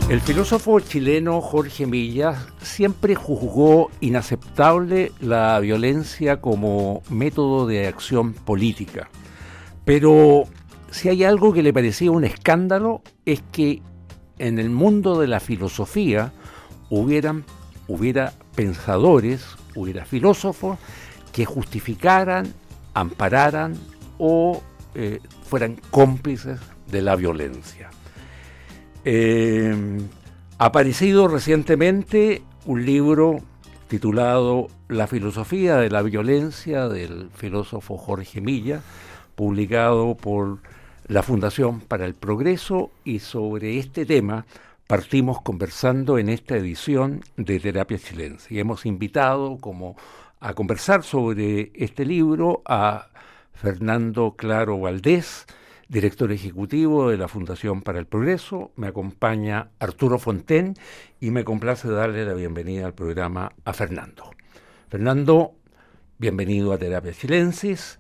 El filósofo chileno Jorge Millas siempre juzgó inaceptable la violencia como método de acción política. Pero si hay algo que le parecía un escándalo es que en el mundo de la filosofía hubiera pensadores, hubiera filósofos que justificaran, ampararan o fueran cómplices de la violencia. Ha aparecido recientemente un libro titulado La filosofía de la violencia del filósofo Jorge Millas, publicado por la Fundación para el Progreso, y sobre este tema partimos conversando en esta edición de Terapia Chilense. Y hemos invitado a conversar sobre este libro a Fernando Claro Valdés, director ejecutivo de la Fundación para el Progreso. Me acompaña Arturo Fonten y me complace darle la bienvenida al programa a Fernando. Fernando, bienvenido a Terapia Chilensis.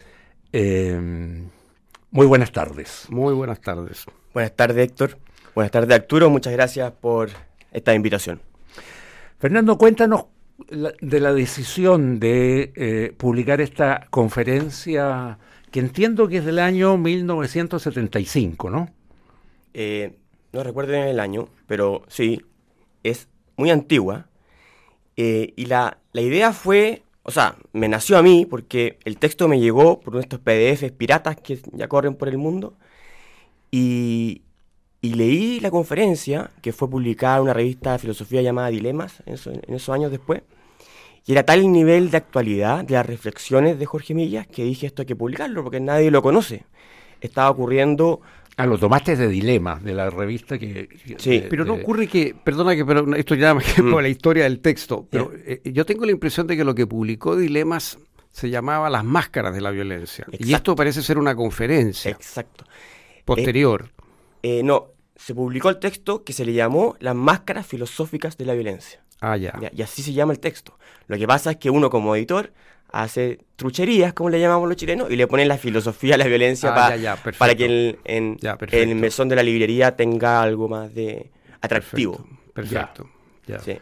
Muy buenas tardes. Muy buenas tardes. Buenas tardes, Héctor. Buenas tardes, Arturo. Muchas gracias por esta invitación. Fernando, cuéntanos de la decisión de publicar esta conferencia, que entiendo que es del año 1975, ¿no? No recuerdo bien el año, pero sí, es muy antigua. Y la idea fue, me nació a mí porque el texto me llegó por uno de estos PDFs piratas que ya corren por el mundo. Y leí la conferencia, que fue publicada en una revista de filosofía llamada Dilemas, en esos años después. Y era tal el nivel de actualidad de las reflexiones de Jorge Millas que dije, esto hay que publicarlo porque nadie lo conoce. Estaba ocurriendo... lo tomaste de Dilemas, de la revista que... Sí. Pero no ocurre que, pero esto ya más que por la historia del texto, pero yo tengo la impresión de que lo que publicó Dilemas se llamaba Las máscaras de la violencia. Exacto. Y esto parece ser una conferencia. Exacto. Posterior. No, se publicó el texto que se le llamó Las máscaras filosóficas de la violencia. Ya. Y así se llama el texto. Lo que pasa es que uno como editor hace trucherías, como le llamamos los chilenos, y le ponen la filosofía de la violencia para que el mesón de la librería tenga algo más de atractivo. Perfecto. Ya. Sí.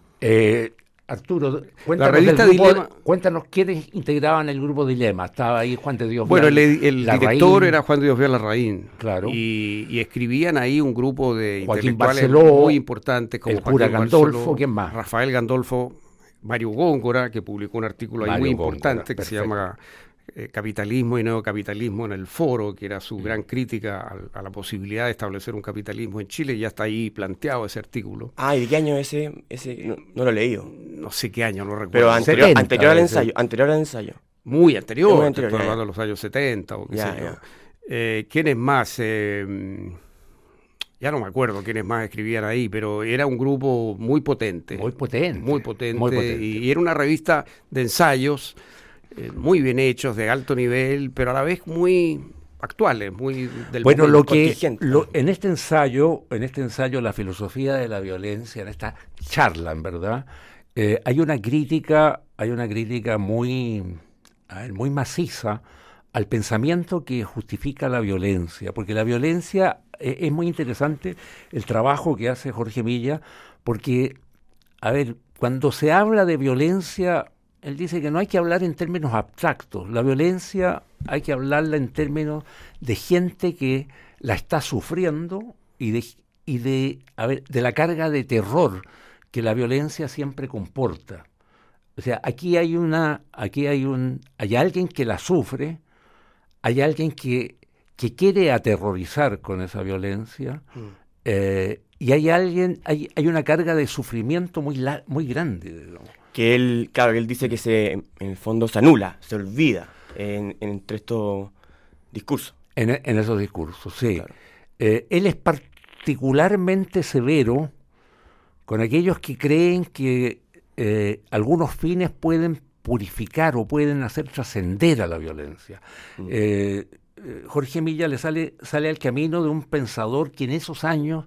Arturo, cuéntanos quiénes integraban el grupo Dilema. Estaba ahí Juan de Dios. Bueno, el director era Juan de Dios Larraín. Claro. Y escribían ahí un grupo de Joaquín intelectuales Barceló, muy importantes como el cura Joaquín Gandolfo, Barceló, ¿quién más? Rafael Gandolfo, Mario Góngora, que publicó un artículo ahí muy importante que se llama Capitalismo y Neocapitalismo en el Foro, que era su gran crítica a la posibilidad de establecer un capitalismo en Chile. Ya está ahí planteado ese artículo. ¿Y de qué año ese? No lo he leído. No sé qué año, no recuerdo. Pero anterior al ensayo. Muy anterior, anterior, estoy hablando de los años 70 o qué sé yo. ¿Quiénes más? Ya no me acuerdo quiénes más escribían ahí, pero era un grupo muy potente. Muy potente. Y era una revista de ensayos muy bien hechos, de alto nivel, pero a la vez muy actuales, muy del bueno, momento. en este ensayo, la filosofía de la violencia, en esta charla, en verdad, hay una crítica muy maciza al pensamiento que justifica la violencia, porque la violencia es muy interesante el trabajo que hace Jorge Millas, porque, cuando se habla de violencia, él dice que no hay que hablar en términos abstractos. La violencia hay que hablarla en términos de gente que la está sufriendo y de la carga de terror que la violencia siempre comporta. O sea, aquí hay alguien que la sufre, hay alguien que quiere aterrorizar con esa violencia, y hay una carga de sufrimiento muy grande, digamos. Que él dice que en el fondo se anula, se olvida entre estos discursos. En esos discursos, sí. Claro. Él es particularmente severo con aquellos que creen que algunos fines pueden purificar o pueden hacer trascender a la violencia. Jorge Millas le sale al camino de un pensador que en esos años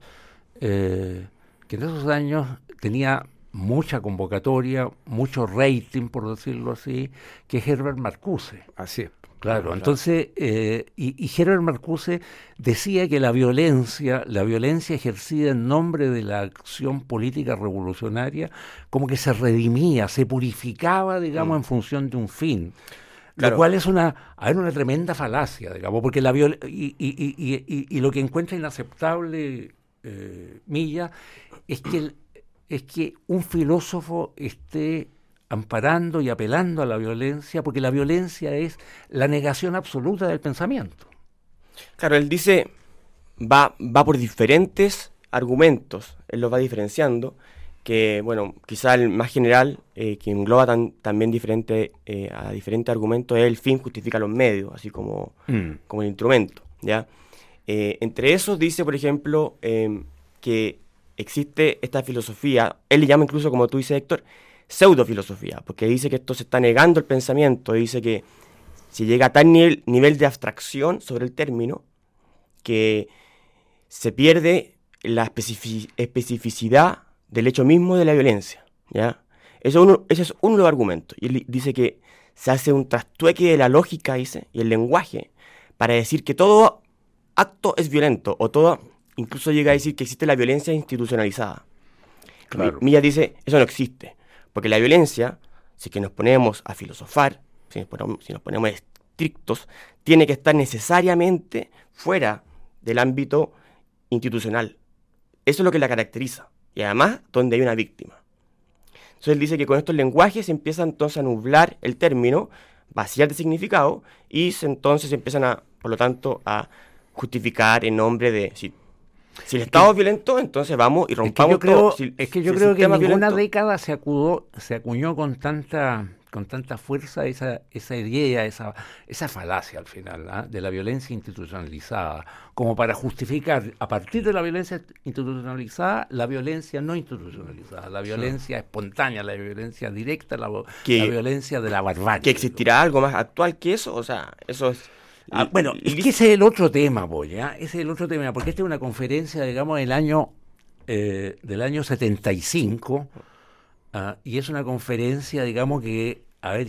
tenía mucha convocatoria, mucho rating, por decirlo así, que es Herbert Marcuse. Así es. Claro, entonces, y Herbert Marcuse decía que la violencia ejercida en nombre de la acción política revolucionaria, como que se redimía, se purificaba, digamos, en función de un fin. Claro. Lo cual es una tremenda falacia, digamos, porque y lo que encuentra inaceptable Milla es que un filósofo esté amparando y apelando a la violencia, porque la violencia es la negación absoluta del pensamiento. Claro, él dice, va por diferentes argumentos, él los va diferenciando, que, bueno, quizá el más general, que engloba también a diferentes argumentos, es el fin justifica los medios, así como el instrumento, ¿ya? Entre esos dice, por ejemplo, que existe esta filosofía, él le llama incluso, como tú dices, Héctor, pseudofilosofía, porque dice que esto se está negando el pensamiento, dice que se llega a tal nivel de abstracción sobre el término que se pierde la especificidad del hecho mismo de la violencia, ¿ya? Ese es uno de los argumentos. Y él dice que se hace un trastrueque de la lógica, dice, y el lenguaje, para decir que todo acto es violento, o todo, incluso llega a decir que existe la violencia institucionalizada. Claro. Milla dice, eso no existe. Porque la violencia, si que nos ponemos a filosofar, si nos ponemos estrictos, tiene que estar necesariamente fuera del ámbito institucional. Eso es lo que la caracteriza. Y además, donde hay una víctima. Entonces él dice que con estos lenguajes se empieza entonces a nublar el término, vaciar de significado, y entonces se empiezan por lo tanto, a justificar en nombre de... Si el Estado es violento, entonces vamos y rompamos todo. Es que yo creo que en ninguna década se acuñó con tanta fuerza esa idea, esa falacia al final, de la violencia institucionalizada, como para justificar a partir de la violencia institucionalizada la violencia no institucionalizada, la violencia espontánea, la violencia directa, la violencia de la barbarie. ¿Que existirá algo más actual que eso? O sea, eso es... Bueno, es que ese es el otro tema, ese es el otro tema, porque esta es una conferencia, digamos, del año 75, y es una conferencia, digamos, que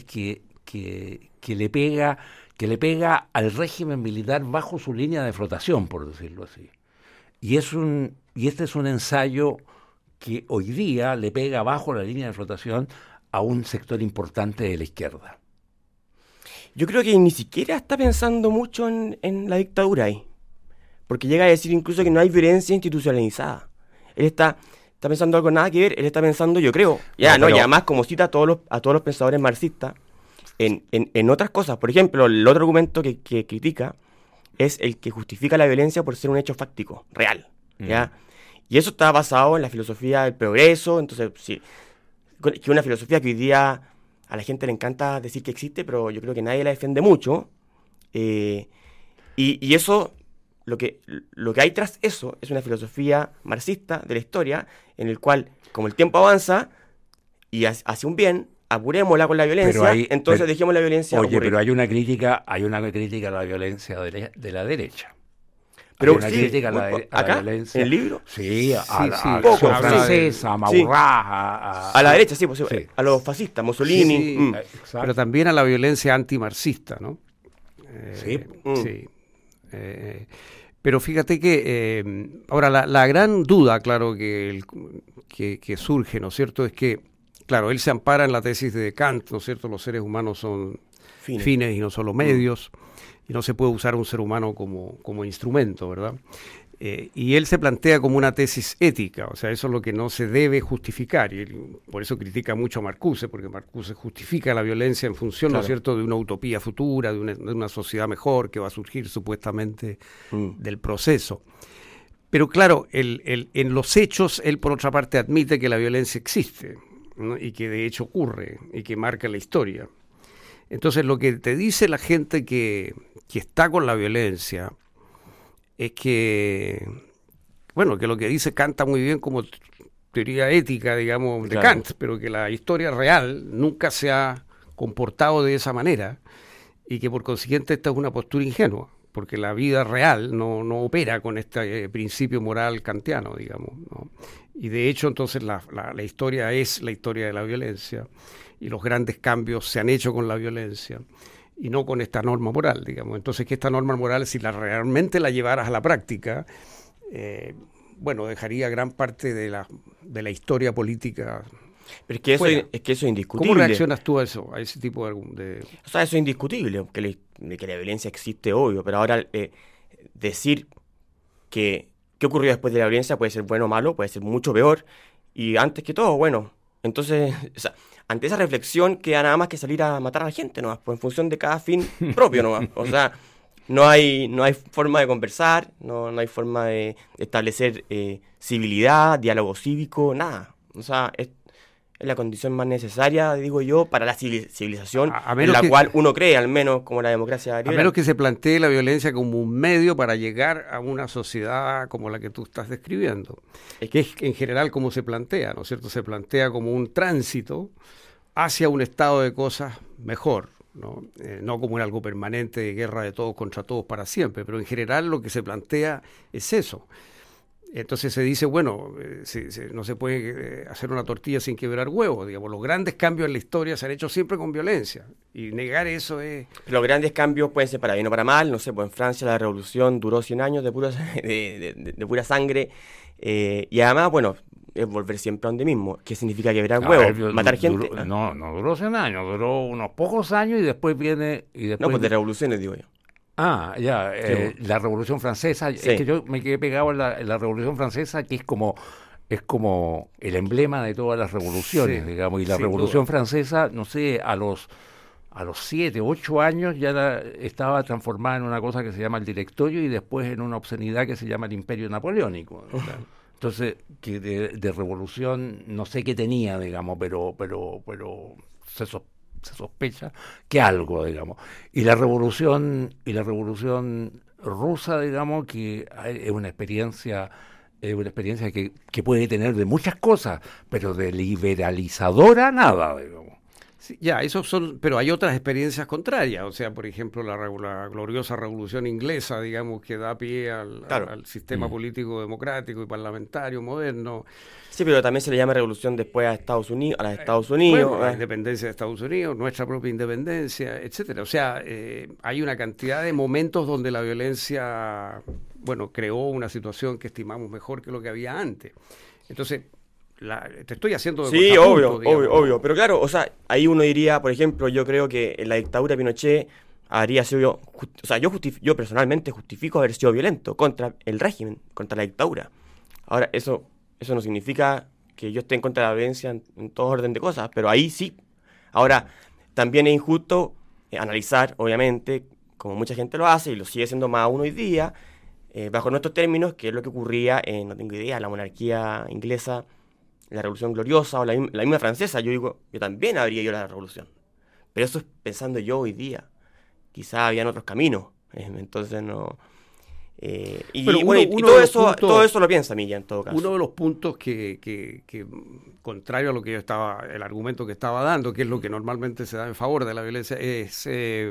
le pega al régimen militar bajo su línea de flotación, por decirlo así. Y este es un ensayo que hoy día le pega bajo la línea de flotación a un sector importante de la izquierda. Yo creo que ni siquiera está pensando mucho en la dictadura ahí, porque llega a decir incluso que no hay violencia institucionalizada. Él está pensando algo nada que ver, él está pensando, yo creo, y además como cita a todos los pensadores marxistas, en otras cosas. Por ejemplo, el otro argumento que critica es el que justifica la violencia por ser un hecho fáctico, real, ¿ya? Y eso está basado en la filosofía del progreso, entonces, sí, que es una filosofía que hoy día a la gente le encanta decir que existe, pero yo creo que nadie la defiende mucho. Y eso, lo que hay tras eso, es una filosofía marxista de la historia, en el cual, como el tiempo avanza, y hacia un bien, apurémosla con la violencia, entonces dejemos la violencia ocurrir. Pero hay una crítica a la violencia de la derecha. Pero una crítica a la violencia. ¿En el libro? Sí, a la Acción Francesa, a Maurras, a la derecha, sí, a los fascistas, Mussolini. Pero también a la violencia antimarxista, ¿no? Sí. Pero fíjate que ahora la gran duda, claro, que surge, ¿no es cierto?, es que, claro, él se ampara en la tesis de Kant, ¿no es cierto?, los seres humanos son fines y no solo medios. Y no se puede usar un ser humano como instrumento, ¿verdad? Y él se plantea como una tesis ética, o sea, eso es lo que no se debe justificar, y él, por eso critica mucho a Marcuse, porque Marcuse justifica la violencia en función, ¿no es cierto?, de una utopía futura, de una sociedad mejor que va a surgir supuestamente del proceso. Pero claro, en los hechos, él por otra parte admite que la violencia existe, ¿no?, y que de hecho ocurre, y que marca la historia. Entonces lo que te dice la gente que está con la violencia es que, bueno, que lo que dice Kant está muy bien como teoría ética, digamos, de Kant, pero que la historia real nunca se ha comportado de esa manera y que por consiguiente esta es una postura ingenua, porque la vida real no opera con este principio moral kantiano, digamos, ¿no? Y de hecho entonces la historia es la historia de la violencia, y los grandes cambios se han hecho con la violencia, y no con esta norma moral, digamos. Entonces, que esta norma moral, si realmente la llevaras a la práctica, dejaría gran parte de la historia política. Pero es que eso es indiscutible. ¿Cómo reaccionas tú a eso, a ese tipo de...? O sea, eso es indiscutible, que la violencia existe, obvio, pero ahora decir qué ocurrió después de la violencia puede ser bueno o malo, puede ser mucho peor, y antes que todo, bueno, entonces, o sea, ante esa reflexión queda nada más que salir a matar a la gente, nomás, pues en función de cada fin propio, nomás. O sea, no hay forma de conversar, no hay forma de establecer civilidad, diálogo cívico, nada. O sea, es la condición más necesaria, digo yo, para la civilización en la cual uno cree, al menos como la democracia liberal. A menos que se plantee la violencia como un medio para llegar a una sociedad como la que tú estás describiendo, que es en general como se plantea, ¿no es cierto? Se plantea como un tránsito hacia un estado de cosas mejor, ¿no? No como en algo permanente de guerra de todos contra todos para siempre, pero en general lo que se plantea es eso. Entonces se dice, bueno, no se puede hacer una tortilla sin quebrar huevos, digamos. Los grandes cambios en la historia se han hecho siempre con violencia, y negar eso es... Los grandes cambios pueden ser para bien o para mal, no sé, pues en Francia la revolución duró 100 años de pura sangre, y además, bueno, es volver siempre a donde mismo. ¿Qué significa quebrar huevos? ¿Matar gente? No duró 100 años, duró unos pocos años y después viene... No, pues de revoluciones, digo yo. La Revolución Francesa, sí. Es que yo me quedé pegado en la Revolución Francesa, que es como el emblema de todas las revoluciones, sí, digamos, y la Revolución Francesa, no sé, a los 7, 8 años ya estaba transformada en una cosa que se llama el Directorio y después en una obscenidad que se llama el Imperio Napoleónico, ¿no? Entonces, que de revolución no sé qué tenía, digamos, pero se sospecha que algo, digamos. Y la revolución rusa, digamos, que es una experiencia que puede tener de muchas cosas, pero de liberalizadora nada, digamos. Sí, pero hay otras experiencias contrarias, o sea, por ejemplo, la gloriosa revolución inglesa, digamos, que da pie al sistema político democrático y parlamentario moderno. Sí, pero también se le llama revolución después a Estados Unidos, Bueno, la independencia de Estados Unidos, nuestra propia independencia, etcétera. O sea, hay una cantidad de momentos donde la violencia, creó una situación que estimamos mejor que lo que había antes. Entonces, te estoy haciendo de sí, obvio, pero claro, o sea, ahí uno diría, por ejemplo, yo creo que en la dictadura de Pinochet habría sido, o sea, yo personalmente justifico haber sido violento contra el régimen, contra la dictadura. Ahora, eso no significa que yo esté en contra de la violencia en todo orden de cosas, pero ahí sí. Ahora, también es injusto analizar, obviamente, como mucha gente lo hace y lo sigue siendo más aún hoy día, bajo nuestros términos, qué es lo que ocurría en, no tengo idea, la monarquía inglesa, la Revolución Gloriosa o la misma francesa. Yo digo, yo también habría ido a la revolución. Pero eso es pensando yo hoy día. Quizá habían otros caminos. Entonces no... todo eso lo piensa Milla en todo caso. Uno de los puntos que contrario a lo que yo el argumento que estaba dando, que es lo que normalmente se da en favor de la violencia, es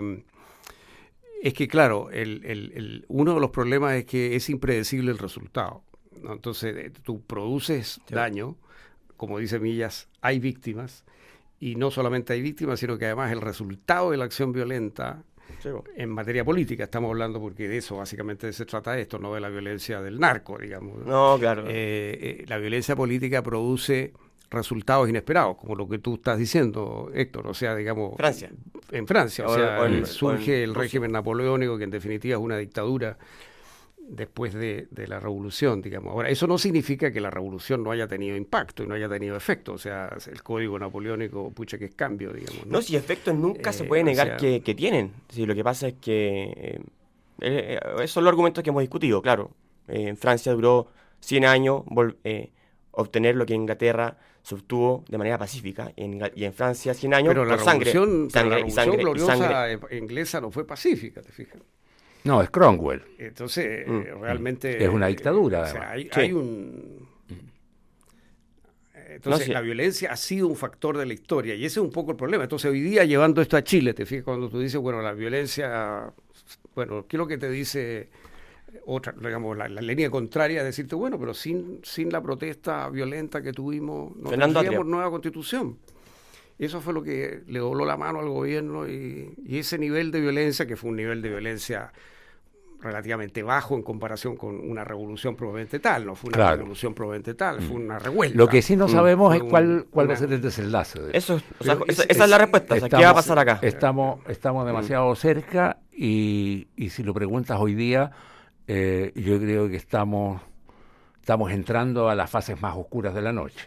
que, claro, uno de los problemas es que es impredecible el resultado, ¿no? Entonces, tú produces daño, como dice Millas, hay víctimas, y no solamente hay víctimas, sino que además el resultado de la acción violenta, en materia política estamos hablando, porque de eso básicamente se trata esto, no de la violencia del narco, digamos. No, claro. La violencia política produce resultados inesperados, como lo que tú estás diciendo, Héctor, o sea, digamos... En Francia, surge el régimen napoleónico, que en definitiva es una dictadura después de la revolución, digamos. Ahora, eso no significa que la revolución no haya tenido impacto y no haya tenido efecto, o sea, el código napoleónico, pucha, que es cambio, digamos. No, si efectos nunca se puede negar que tienen. Sí, lo que pasa es que esos son los argumentos que hemos discutido, claro. En Francia duró 100 años obtener lo que en Inglaterra se obtuvo de manera pacífica, y en Francia 100 años pero por sangre. La revolución gloriosa inglesa no fue pacífica, ¿te fijas? No, es Cromwell. Entonces, realmente... Es una dictadura. O sea, hay un... Entonces, la violencia ha sido un factor de la historia, y ese es un poco el problema. Entonces, hoy día, llevando esto a Chile, te fijas, cuando tú dices, la violencia... ¿qué es lo que te dice otra, digamos, la línea contraria? Es decirte, pero sin la protesta violenta que tuvimos, no tendríamos nueva constitución. Eso fue lo que le dobló la mano al gobierno y ese nivel de violencia, que fue un nivel de violencia relativamente bajo en comparación con una revolución probablemente tal, no fue una revolución probablemente tal, fue una revuelta. Lo que sí no sabemos es cuál va a ser el desenlace. Eso, esa es la respuesta, o sea, ¿qué va a pasar acá? Estamos demasiado cerca y si lo preguntas hoy día, yo creo que estamos entrando a las fases más oscuras de la noche.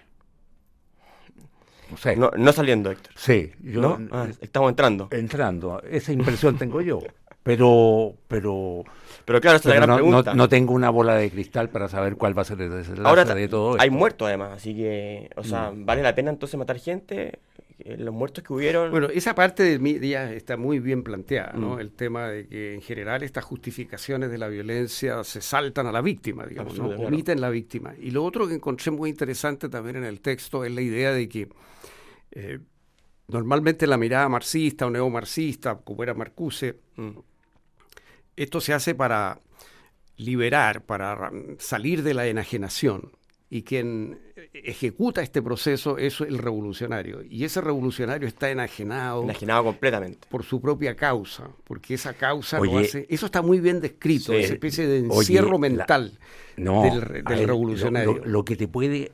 No saliendo, Héctor. Sí. Estamos entrando. Entrando, esa impresión tengo yo. Pero claro, esa es la gran pregunta. No tengo una bola de cristal para saber cuál va a ser el desenlace ahora, de todo esto. Hay muertos además, así que, o sea, ¿vale la pena entonces matar gente? Los muertos que hubieron... Bueno, esa parte de mí ya está muy bien planteada, ¿no? El tema de que en general estas justificaciones de la violencia se saltan a la víctima, digamos, ¿no? Omiten la víctima. Y lo otro que encontré muy interesante también en el texto es la idea de que normalmente la mirada marxista o neomarxista, como era Marcuse, esto se hace para liberar, para salir de la enajenación. Y quien ejecuta este proceso es el revolucionario. Y ese revolucionario está enajenado completamente por su propia causa, porque esa causa lo hace... Eso está muy bien descrito, esa especie de encierro mental del revolucionario. Lo que te puede...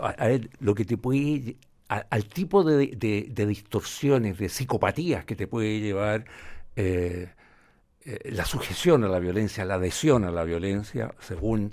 al tipo de distorsiones, de psicopatías que te puede llevar la sujeción a la violencia, la adhesión a la violencia, según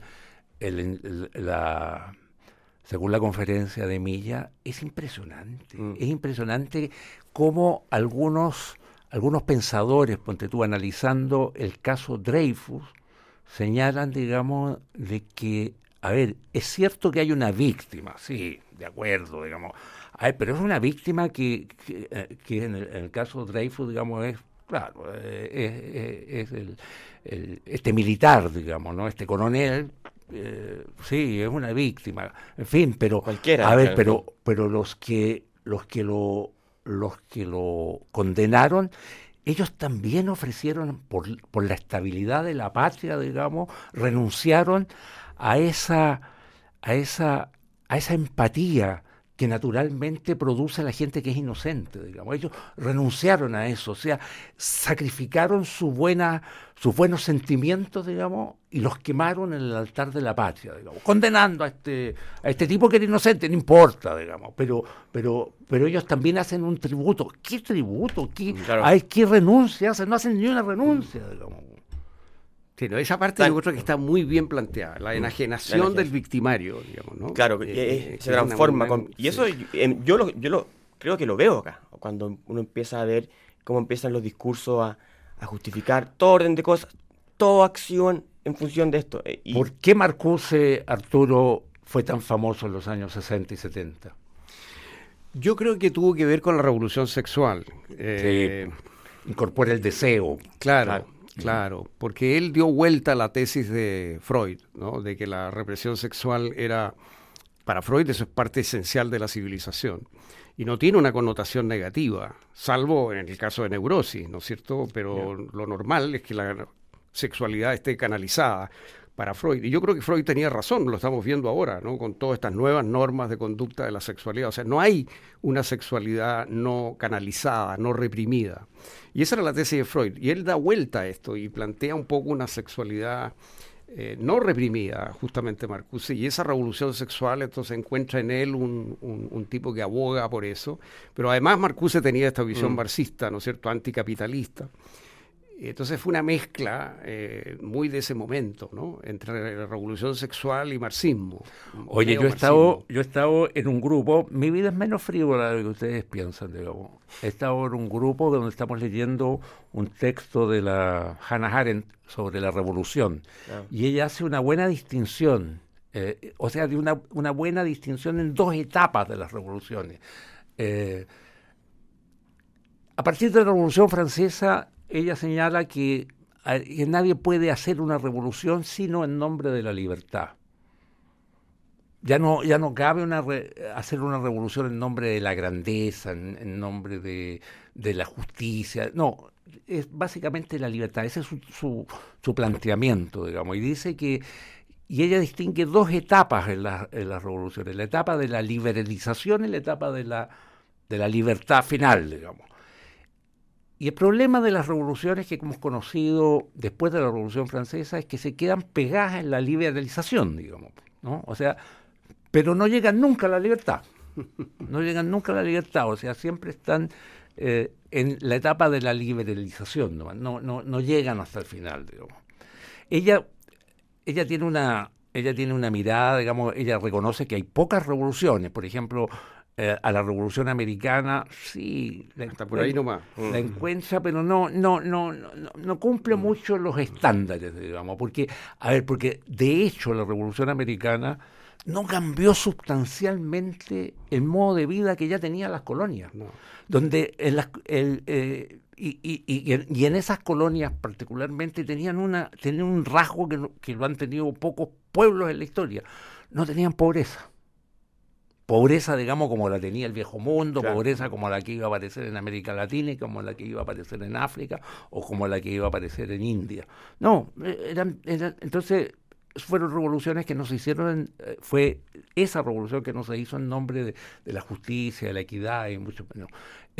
la conferencia de Milla, es impresionante. Es impresionante cómo algunos pensadores, ponte tú, analizando el caso Dreyfus, señalan, digamos, de que, a ver, es cierto que hay una víctima, sí, de acuerdo, digamos, pero es una víctima que en el caso Dreyfus, digamos, es, claro, es este militar, digamos, ¿no? Este coronel, sí, es una víctima, en fin, pero cualquiera, a ver, pero los que lo condenaron, ellos también ofrecieron por la estabilidad de la patria, digamos, renunciaron a esa empatía que naturalmente produce a la gente que es inocente, digamos. Ellos renunciaron a eso, o sea, sacrificaron sus buenos sentimientos, digamos, y los quemaron en el altar de la patria, digamos, condenando a este tipo que era inocente, no importa, digamos, pero ellos también hacen un tributo. ¿Qué tributo? ¿Qué renuncia hacen? No hacen ni una renuncia, digamos. Sí, no, esa parte yo creo que está muy bien planteada, la enajenación del victimario, digamos, ¿no? Claro, se transforma. Y eso yo creo que lo veo acá, cuando uno empieza a ver cómo empiezan los discursos a justificar todo orden de cosas, toda acción en función de esto. ¿Por qué Marcuse, Arturo, fue tan famoso en los años 60 y 70? Yo creo que tuvo que ver con la revolución sexual. Sí, incorpora el deseo. Claro, porque él dio vuelta a la tesis de Freud, ¿no? De que la represión sexual era, para Freud, eso es parte esencial de la civilización. Y no tiene una connotación negativa, salvo en el caso de neurosis, ¿no es cierto? Pero lo normal es que la sexualidad esté canalizada para Freud. Y yo creo que Freud tenía razón, lo estamos viendo ahora, ¿no? Con todas estas nuevas normas de conducta de la sexualidad. O sea, no hay una sexualidad no canalizada, no reprimida. Y esa era la tesis de Freud. Y él da vuelta a esto y plantea un poco una sexualidad no reprimida, justamente Marcuse. Y esa revolución sexual, entonces encuentra en él un tipo que aboga por eso. Pero además Marcuse tenía esta visión marxista, ¿no es cierto?, anticapitalista. Entonces fue una mezcla muy de ese momento, ¿no?, entre la revolución sexual y marxismo. Oye, yo he estado en un grupo, mi vida es menos frívola de lo que ustedes piensan, digamos. He estado en un grupo donde estamos leyendo un texto de la Hannah Arendt sobre la revolución, y ella hace una buena distinción, o sea, de una buena distinción en dos etapas de las revoluciones. A partir de la Revolución Francesa, ella señala que nadie puede hacer una revolución sino en nombre de la libertad. Ya no cabe hacer una revolución en nombre de la grandeza, en nombre de la justicia. No, es básicamente la libertad. Ese es su planteamiento, digamos. Y dice que, y ella distingue dos etapas en las revoluciones: la etapa de la liberalización y la etapa de la la libertad final, digamos. Y el problema de las revoluciones que hemos conocido después de la Revolución Francesa es que se quedan pegadas en la liberalización, digamos, ¿no? O sea, pero no llegan nunca a la libertad. No llegan nunca a la libertad, o sea, siempre están en la etapa de la liberalización, no llegan hasta el final, digamos. Ella tiene una mirada, digamos, ella reconoce que hay pocas revoluciones, por ejemplo, a la Revolución Americana, sí, hasta por ahí nomás. La encuentra, pero no cumple mucho los estándares, digamos, porque de hecho la Revolución Americana no cambió sustancialmente el modo de vida que ya tenían las colonias, donde y en esas colonias particularmente tenían un rasgo que lo han tenido pocos pueblos en la historia, no tenían pobreza. Pobreza, digamos, como la tenía el Viejo Mundo, claro. Pobreza como la que iba a aparecer en América Latina y como la que iba a aparecer en África o como la que iba a aparecer en India. No, entonces fueron revoluciones que no se hicieron, fue esa revolución que no se hizo en nombre de la justicia, de la equidad y mucho menos.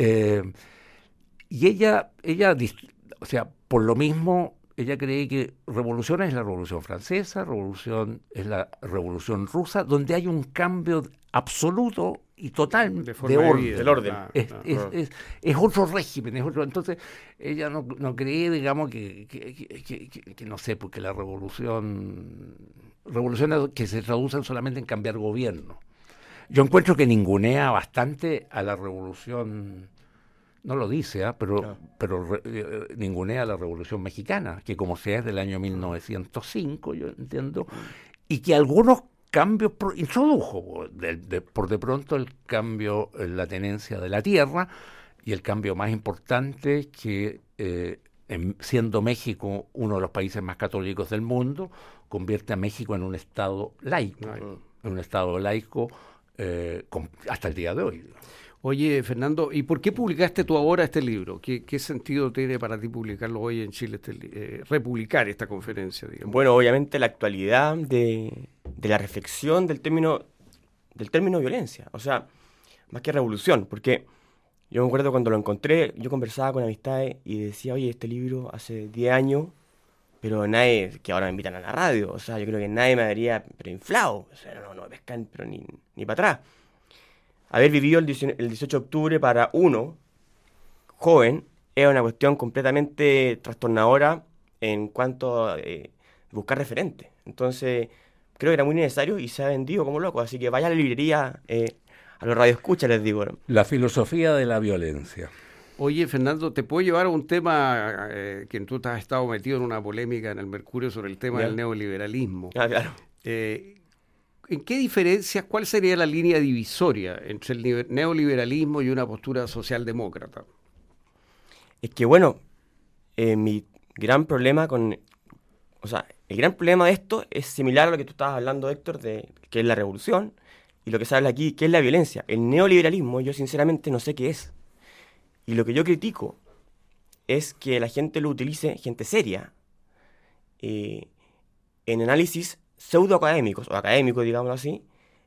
Y ella, o sea, por lo mismo, ella cree que revolución es la Revolución Francesa, revolución es la Revolución Rusa, donde hay un cambio absoluto y total de orden. Del orden. Es otro régimen, es otro. Entonces, ella no cree, digamos, que no sé, porque la revoluciones que se traducen solamente en cambiar gobierno. Yo encuentro que ningunea bastante a la revolución. No lo dice, pero ningunea la Revolución Mexicana, que como sea es del año 1905, yo entiendo, y que algunos cambios introdujo, por de pronto el cambio en la tenencia de la tierra, y el cambio más importante que, siendo México uno de los países más católicos del mundo, convierte a México en un estado laico, hasta el día de hoy. Oye, Fernando, ¿y por qué publicaste tú ahora este libro? ¿Qué sentido tiene para ti publicarlo hoy en Chile, republicar esta conferencia, digamos? Bueno, obviamente la actualidad de la reflexión del término violencia, o sea, más que revolución, porque yo me acuerdo cuando lo encontré, yo conversaba con amistades y decía, oye, este libro hace 10 años, pero nadie, que ahora me invitan a la radio, o sea, yo creo que nadie me daría, pero inflado, o sea, no me pescan, pero ni para atrás. Haber vivido el 18 de octubre para uno, joven, es una cuestión completamente trastornadora en cuanto a buscar referentes. Entonces, creo que era muy necesario y se ha vendido como loco. Así que vaya a la librería, a los radioescuchas, les digo. La filosofía de la violencia. Oye, Fernando, ¿te puedo llevar a un tema que tú has estado metido en una polémica en el Mercurio sobre el tema del neoliberalismo? Ah, claro. ¿En qué diferencias, cuál sería la línea divisoria entre el neoliberalismo y una postura socialdemócrata? Es que, bueno, mi gran problema el gran problema de esto es similar a lo que tú estabas hablando, Héctor, de que es la revolución, y lo que se habla aquí, que es la violencia. El neoliberalismo, yo sinceramente no sé qué es. Y lo que yo critico es que la gente lo utilice, gente seria, en análisis pseudoacadémicos, o académicos, digámoslo así,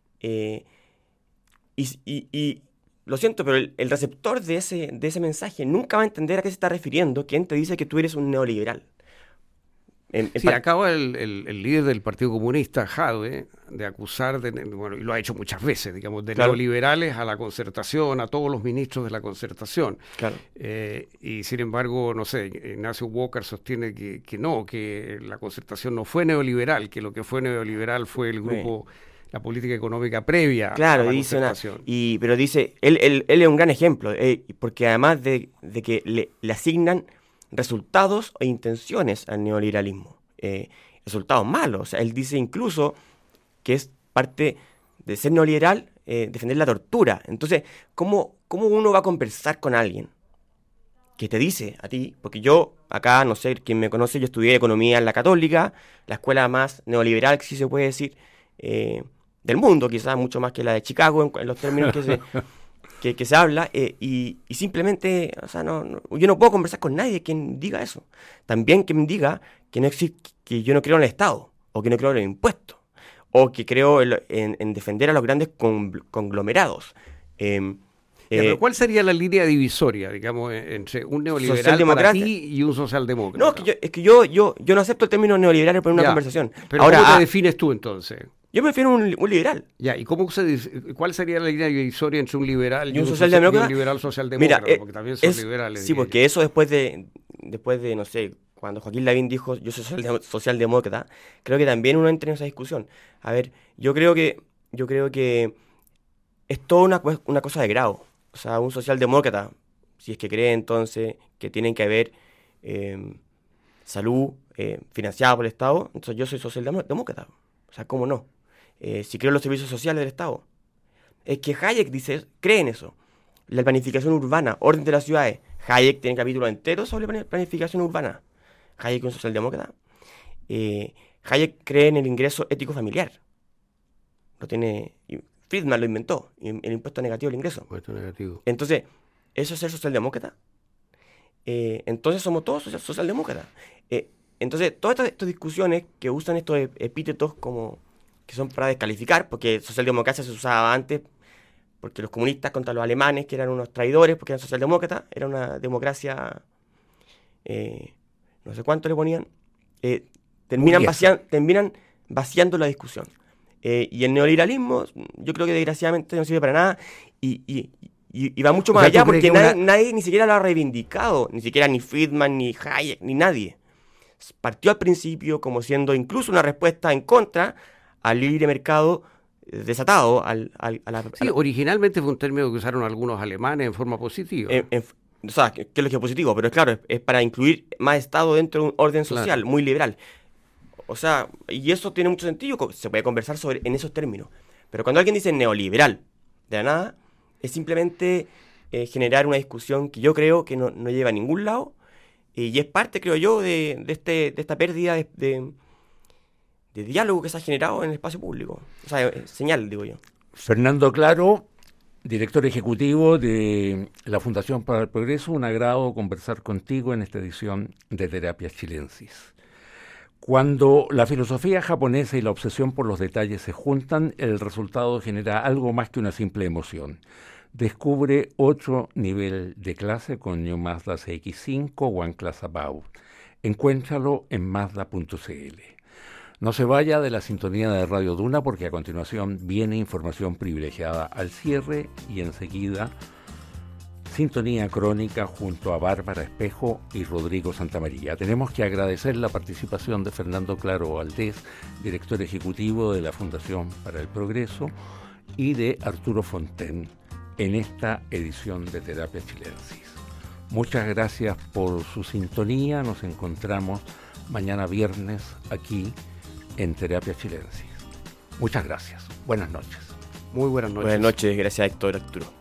y lo siento, pero el receptor de ese mensaje nunca va a entender a qué se está refiriendo quien te dice que tú eres un neoliberal. Sí, acaba el líder del Partido Comunista, Jadwe, de acusar, bueno, y lo ha hecho muchas veces, digamos, de neoliberales a la concertación, a todos los ministros de la concertación. Claro. Y sin embargo, no sé, Ignacio Walker sostiene que no, que la concertación no fue neoliberal, que lo que fue neoliberal fue el grupo, la política económica previa a la concertación. Pero dice, él es un gran ejemplo, porque además de que le asignan resultados e intenciones al neoliberalismo, resultados malos. O sea, él dice incluso que es parte de ser neoliberal defender la tortura. Entonces, ¿cómo uno va a conversar con alguien que te dice a ti? Porque yo, acá, no sé, quien me conoce, yo estudié economía en la Católica, la escuela más neoliberal, si se puede decir, del mundo, quizás mucho más que la de Chicago en los términos que se habla, y simplemente, o sea, yo no puedo conversar con nadie quien diga eso. También que me diga que no existe, que yo no creo en el Estado, o que no creo en los impuestos, o que creo en defender a los grandes conglomerados. Pero ¿cuál sería la línea divisoria, digamos, entre un neoliberal para ti y un socialdemócrata? No, es que yo no acepto el término neoliberal por una conversación. Pero ahora, ¿cómo te defines tú entonces? Yo me refiero a un liberal. Ya, ¿y cuál sería la línea divisoria entre un liberal y un socialdemócrata? Un liberal socialdemócrata, porque también son liberales. Sí, porque eso después de, no sé, cuando Joaquín Lavín dijo yo soy socialdemócrata, creo que también uno entra en esa discusión. A ver, yo creo que es toda una cosa de grado. O sea, un socialdemócrata, si es que cree entonces que tienen que haber salud financiada por el Estado, entonces yo soy socialdemócrata. O sea, ¿cómo no? Si creo en los servicios sociales del Estado. Es que Hayek cree en eso. La planificación urbana, orden de las ciudades. Hayek tiene capítulos enteros sobre planificación urbana. Hayek es un socialdemócrata. Hayek cree en el ingreso ético familiar. Lo tiene... Friedman lo inventó, el impuesto negativo al ingreso. Impuesto negativo. Entonces, ¿eso es ser socialdemócrata? Entonces somos todos socialdemócratas. Entonces, todas estas discusiones que usan estos epítetos como que son para descalificar, porque socialdemocracia se usaba antes, porque los comunistas contra los alemanes, que eran unos traidores, porque eran socialdemócratas, era una democracia, no sé cuánto le ponían, terminan vaciando la discusión. Y el neoliberalismo, yo creo que desgraciadamente no sirve para nada y va mucho más allá, porque nadie ni siquiera lo ha reivindicado, ni siquiera ni Friedman, ni Hayek, ni nadie. Partió al principio como siendo incluso una respuesta en contra al libre mercado desatado. Originalmente fue un término que usaron algunos alemanes en forma positiva. O sea, que es lo que es positivo, pero es claro, es para incluir más Estado dentro de un orden social muy liberal. O sea, y eso tiene mucho sentido, se puede conversar en esos términos. Pero cuando alguien dice neoliberal, de la nada, es simplemente generar una discusión que yo creo que no lleva a ningún lado, y es parte, creo yo, de esta pérdida de diálogo que se ha generado en el espacio público. O sea, señal, digo yo. Fernando Claro, director ejecutivo de la Fundación para el Progreso, un agrado conversar contigo en esta edición de Terapias Chilensis. Cuando la filosofía japonesa y la obsesión por los detalles se juntan, el resultado genera algo más que una simple emoción. Descubre otro nivel de clase con New Mazda CX-5 One Class Above. Encuéntralo en Mazda.cl. No se vaya de la sintonía de Radio Duna porque a continuación viene información privilegiada al cierre y enseguida Sintonía Crónica junto a Bárbara Espejo y Rodrigo Santamaría. Tenemos que agradecer la participación de Fernando Claro Valdés, director ejecutivo de la Fundación para el Progreso, y de Arturo Fonten en esta edición de Terapias Chilensis. Muchas gracias por su sintonía. Nos encontramos mañana viernes aquí en Terapias Chilensis. Muchas gracias. Buenas noches. Muy buenas noches. Buenas noches. Gracias, Héctor Arturo.